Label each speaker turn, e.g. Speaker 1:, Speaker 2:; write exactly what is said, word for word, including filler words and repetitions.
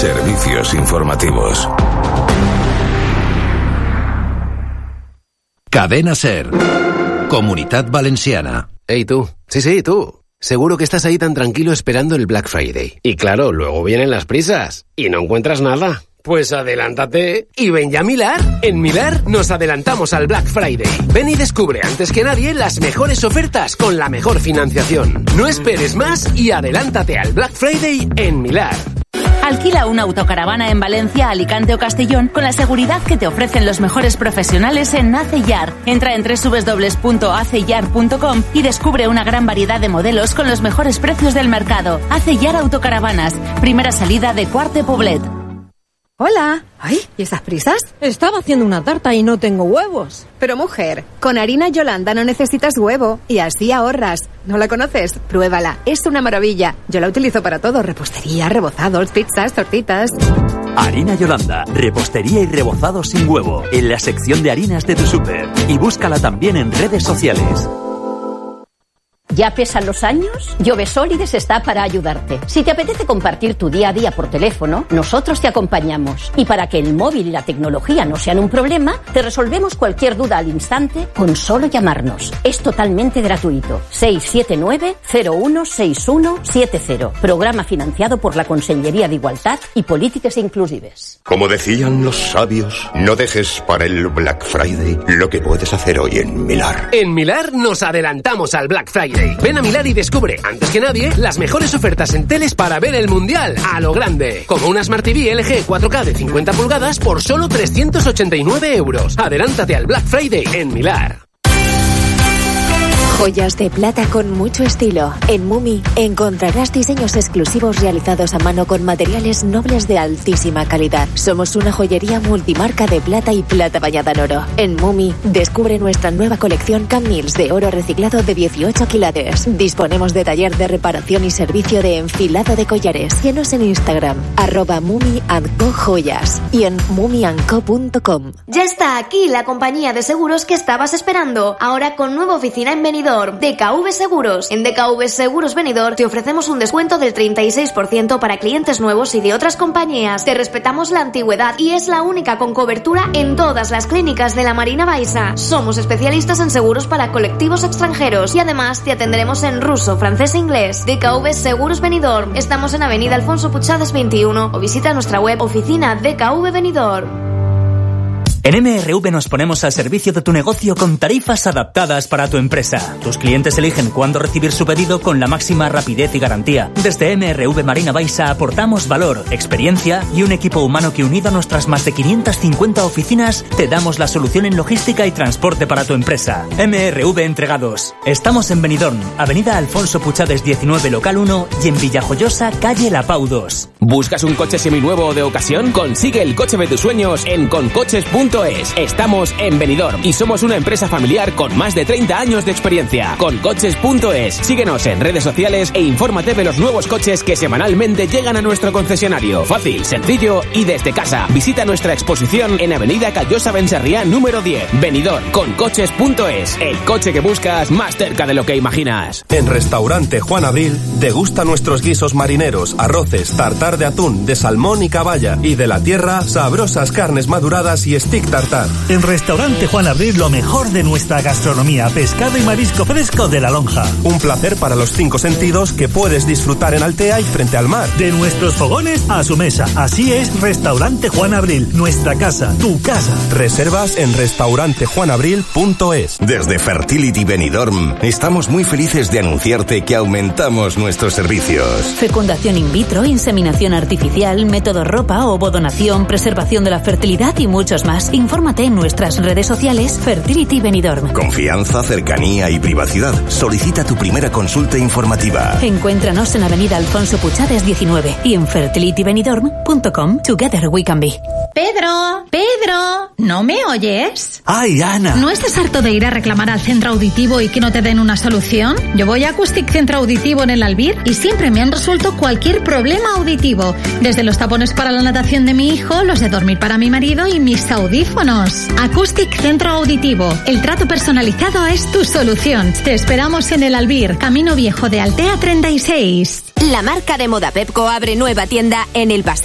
Speaker 1: Servicios informativos. Cadena SER. Comunitat Valenciana.
Speaker 2: Hey tú, sí, sí, tú. Seguro que estás ahí tan tranquilo esperando el Black Friday. Y claro, luego vienen las prisas y no encuentras nada. Pues adelántate y ven ya a Milar. En Milar nos adelantamos al Black Friday. Ven y descubre antes que nadie las mejores ofertas con la mejor financiación. No esperes más y adelántate al Black Friday en Milar.
Speaker 3: Alquila una autocaravana en Valencia, Alicante o Castellón con la seguridad que te ofrecen los mejores profesionales en Aceyar. Entra en doble u doble u doble u punto aceyar punto com y descubre una gran variedad de modelos con los mejores precios del mercado. Aceyar Autocaravanas, primera salida de Quart de Poblet.
Speaker 4: Hola. Ay, ¿y esas prisas? Estaba haciendo una tarta y no tengo huevos.
Speaker 5: Pero mujer, con harina Yolanda no necesitas huevo y así ahorras. ¿No la conoces? Pruébala, es una maravilla. Yo la utilizo para todo, repostería, rebozados, pizzas, tortitas.
Speaker 6: Harina Yolanda, repostería y rebozado sin huevo, en la sección de harinas de tu súper. Y búscala también en redes sociales.
Speaker 7: ¿Ya pesan los años? Llovesólides está para ayudarte. Si te apetece compartir tu día a día por teléfono, nosotros te acompañamos. Y para que el móvil y la tecnología no sean un problema, te resolvemos cualquier duda al instante con solo llamarnos. Es totalmente gratuito. seis siete nueve cero uno seis uno siete cero. Programa financiado por la Consellería de Igualdad y Políticas Inclusives.
Speaker 8: Como decían los sabios, no dejes para el Black Friday lo que puedes hacer hoy en Milar.
Speaker 2: En Milar nos adelantamos al Black Friday. Ven a Milar y descubre, antes que nadie, las mejores ofertas en teles para ver el Mundial a lo grande. Como una Smart T V L G cuatro K de cincuenta pulgadas por solo trescientos ochenta y nueve euros. Adelántate al Black Friday en Milar.
Speaker 9: Joyas de plata con mucho estilo. En Mumi encontrarás diseños exclusivos realizados a mano con materiales nobles de altísima calidad. Somos una joyería multimarca de plata y plata bañada en oro. En Mumi descubre nuestra nueva colección Camils de oro reciclado de dieciocho quilates. Disponemos de taller de reparación y servicio de enfilado de collares. Síguenos en Instagram, arroba Mumi and Co Joyas y en mumi and co punto com.
Speaker 10: Ya está aquí la compañía de seguros que estabas esperando. Ahora con nueva oficina en Benidorm. D K V Seguros. En D K V Seguros Benidorm te ofrecemos un descuento del treinta y seis por ciento para clientes nuevos y de otras compañías. Te respetamos la antigüedad y es la única con cobertura en todas las clínicas de la Marina Baixa. Somos especialistas en seguros para colectivos extranjeros y además te atenderemos en ruso, francés e inglés. D K V Seguros Benidorm. Estamos en Avenida Alfonso Puchades veintiuno o visita nuestra web oficina D K V Benidorm.
Speaker 11: En M R V nos ponemos al servicio de tu negocio con tarifas adaptadas para tu empresa. Tus clientes eligen cuándo recibir su pedido con la máxima rapidez y garantía. Desde M R V Marina Baixa aportamos valor, experiencia y un equipo humano que, unido a nuestras más de quinientas cincuenta oficinas, te damos la solución en logística y transporte para tu empresa. M R V Entregados. Estamos en Benidorm, Avenida Alfonso Puchades diecinueve, local uno, y en Villajoyosa, calle La Pau dos.
Speaker 12: ¿Buscas un coche seminuevo o de ocasión? Consigue el coche de tus sueños en concoches punto es. Estamos en Benidorm y somos una empresa familiar con más de treinta años de experiencia. Concoches punto es. Síguenos en redes sociales e infórmate de los nuevos coches que semanalmente llegan a nuestro concesionario. Fácil, sencillo y desde casa. Visita nuestra exposición en Avenida Callosa Benserriá número diez. Benidorm. Concoches punto es. El coche que buscas más cerca de lo que imaginas.
Speaker 13: En Restaurante Juan Abril degusta nuestros guisos marineros, arroces, tartar de atún, de salmón y caballa, y de la tierra, sabrosas carnes maduradas y stick tartar.
Speaker 14: En Restaurante Juan Abril lo mejor de nuestra gastronomía, pescado y marisco fresco de La Lonja.
Speaker 13: Un placer para los cinco sentidos que puedes disfrutar en Altea y frente al mar.
Speaker 14: De nuestros fogones a su mesa. Así es Restaurante Juan Abril, nuestra casa, tu casa.
Speaker 13: Reservas en restaurante juan abril punto es.
Speaker 8: Desde Fertility Benidorm estamos muy felices de anunciarte que aumentamos nuestros servicios.
Speaker 3: Fecundación in vitro, inseminación artificial, método ropa, ovodonación, preservación de la fertilidad y muchos más. Infórmate en nuestras redes sociales Fertility Benidorm.
Speaker 8: Confianza, cercanía y privacidad. Solicita tu primera consulta informativa.
Speaker 3: Encuéntranos en Avenida Alfonso Puchades diecinueve y en fertility benidorm punto com. Together we can be.
Speaker 15: Pedro, Pedro, ¿no me oyes?
Speaker 14: ¡Ay, Ana!
Speaker 15: ¿No estás harto de ir a reclamar al centro auditivo y que no te den una solución? Yo voy a Acoustic Centro Auditivo en el Albir y siempre me han resuelto cualquier problema auditivo. Desde los tapones para la natación de mi hijo, los de dormir para mi marido y mis audífonos. Acoustic Centro Auditivo. El trato personalizado es tu solución. Te esperamos en el Albir, Camino Viejo de Altea treinta y seis.
Speaker 16: La marca de moda Pepco abre nueva tienda en el Paseo